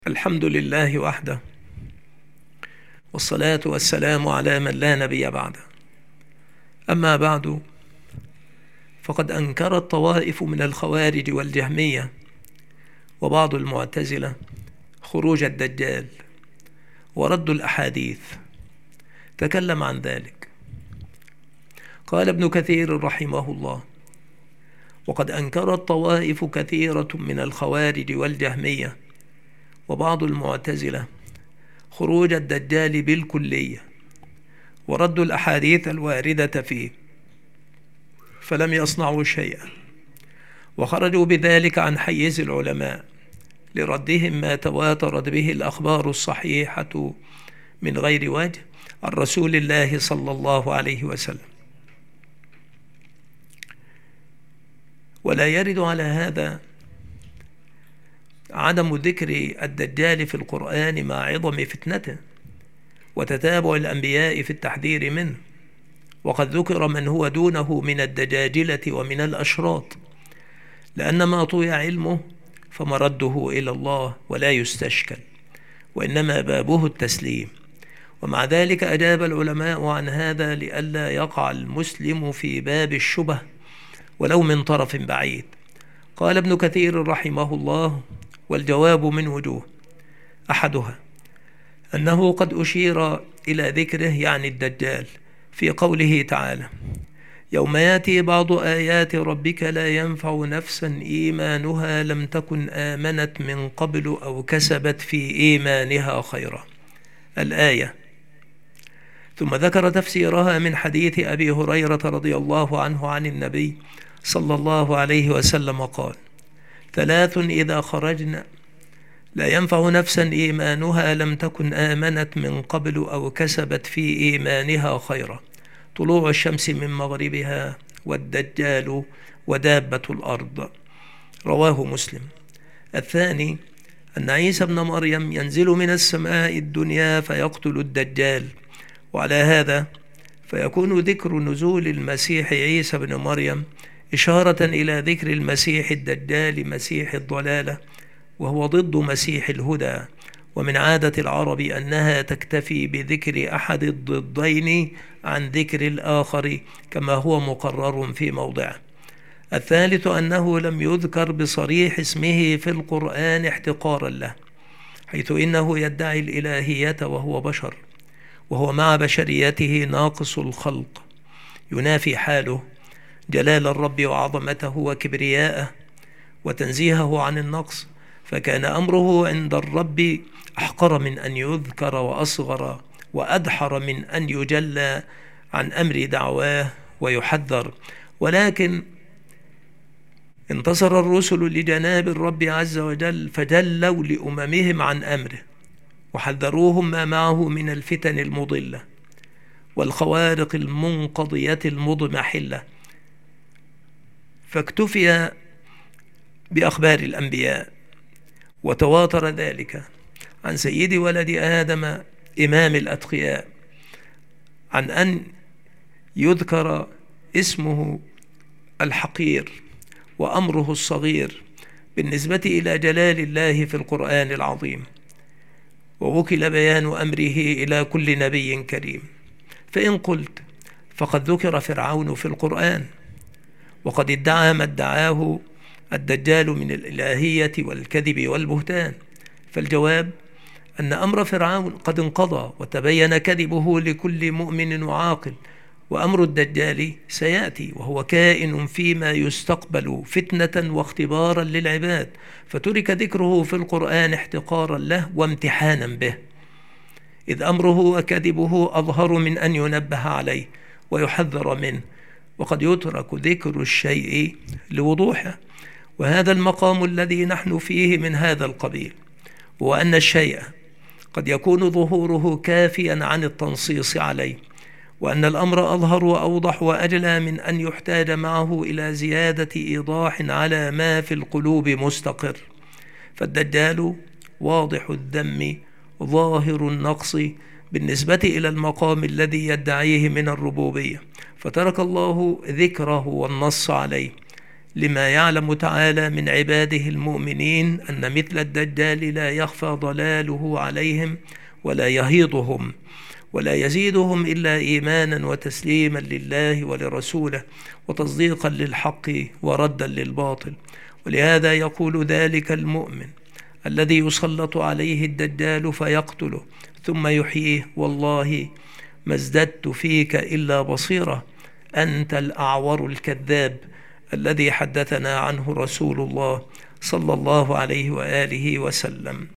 الحمد لله وحده، والصلاة والسلام على من لا نبي بعده. أما بعد، فقد أنكرت طوائف من الخوارج والجهمية وبعض المعتزلة خروج الدجال ورد الأحاديث. تكلم عن ذلك. قال ابن كثير رحمه الله: وقد أنكرت طوائف كثيرة من الخوارج والجهمية وبعض المعتزلة خروج الدجال بالكلية ورد الأحاديث الواردة فيه، فلم يصنعوا شيئا، وخرجوا بذلك عن حيز العلماء لردهم ما تواترت به الأخبار الصحيحة من غير وجه عن رسول الله صلى الله عليه وسلم. ولا يرد على هذا عدم ذكر الدجال في القرآن مع عظم فتنته وتتابع الأنبياء في التحذير منه، وقد ذكر من هو دونه من الدجاجلة ومن الأشراط، لأن ما طوي علمه فمرده إلى الله ولا يستشكل، وإنما بابه التسليم. ومع ذلك أجاب العلماء عن هذا لئلا يقع المسلم في باب الشبه ولو من طرف بعيد. قال ابن كثير رحمه الله: والجواب من وجوه: أحدها أنه قد أشير إلى ذكره، يعني الدجال، في قوله تعالى: يوم يأتي بعض آيات ربك لا ينفع نفسا إيمانها لم تكن آمنت من قبل أو كسبت في إيمانها خيرا، الآية. ثم ذكر تفسيرها من حديث أبي هريرة رضي الله عنه عن النبي صلى الله عليه وسلم قال: ثلاث إذا خرجن لا ينفع نفسا إيمانها لم تكن آمنت من قبل أو كسبت في إيمانها خيرا: طلوع الشمس من مغربها، والدجال، ودابة الأرض. رواه مسلم. الثاني أن عيسى ابن مريم ينزل من السماء الدنيا فيقتل الدجال، وعلى هذا فيكون ذكر نزول المسيح عيسى ابن مريم إشارة إلى ذكر المسيح الدجال مسيح الضلالة، وهو ضد مسيح الهدى. ومن عادة العرب أنها تكتفي بذكر أحد الضدين عن ذكر الآخر كما هو مقرر في موضعه. الثالث أنه لم يذكر بصريح اسمه في القرآن احتقارا له، حيث إنه يدعي الإلهية وهو بشر، وهو مع بشريته ناقص الخلق، ينافي حاله جلال الرب وعظمته وكبرياءه وتنزيهه عن النقص، فكان أمره عند الرب أحقر من أن يذكر وأصغر وأدحر من أن يجلى عن أمر دعواه ويحذر. ولكن انتصر الرسل لجناب الرب عز وجل فجلوا لأممهم عن أمره وحذروهم ما معه من الفتن المضلة والخوارق المنقضية المضمحلة، فاكتفي بأخبار الأنبياء. وتواتر ذلك عن سيد ولد آدم إمام الأتقياء عن أن يذكر اسمه الحقير وأمره الصغير بالنسبة إلى جلال الله في القرآن العظيم، ووكل بيان أمره إلى كل نبي كريم. فإن قلت فقد ذكر فرعون في القرآن، وقد ادعى ما ادعاه الدجال من الإلهية والكذب والبهتان، فالجواب أن أمر فرعون قد انقضى وتبين كذبه لكل مؤمن وعاقل، وأمر الدجال سيأتي وهو كائن فيما يستقبل فتنة واختبارا للعباد، فترك ذكره في القرآن احتقارا له وامتحانا به، إذ أمره وكذبه أظهر من أن ينبه عليه ويحذر منه، وقد يترك ذكر الشيء لوضوحه. وهذا المقام الذي نحن فيه من هذا القبيل، وأن الشيء قد يكون ظهوره كافيا عن التنصيص عليه، وأن الأمر أظهر وأوضح وأجلى من أن يحتاج معه إلى زيادة إيضاح على ما في القلوب مستقر. فالدجال واضح الذم ظاهر النقص بالنسبة إلى المقام الذي يدعيه من الربوبية، فترك الله ذكره والنص عليه لما يعلم تعالى من عباده المؤمنين أن مثل الدجال لا يخفى ضلاله عليهم ولا يهيضهم ولا يزيدهم إلا إيمانا وتسليما لله ولرسوله وتصديقا للحق وردا للباطل. ولهذا يقول ذلك المؤمن الذي يسلط عليه الدجال فيقتله ثم يحييه: والله ما ازددت فيك إلا بصيرة، أنت الأعور الكذاب الذي حدثنا عنه رسول الله صلى الله عليه وآله وسلم.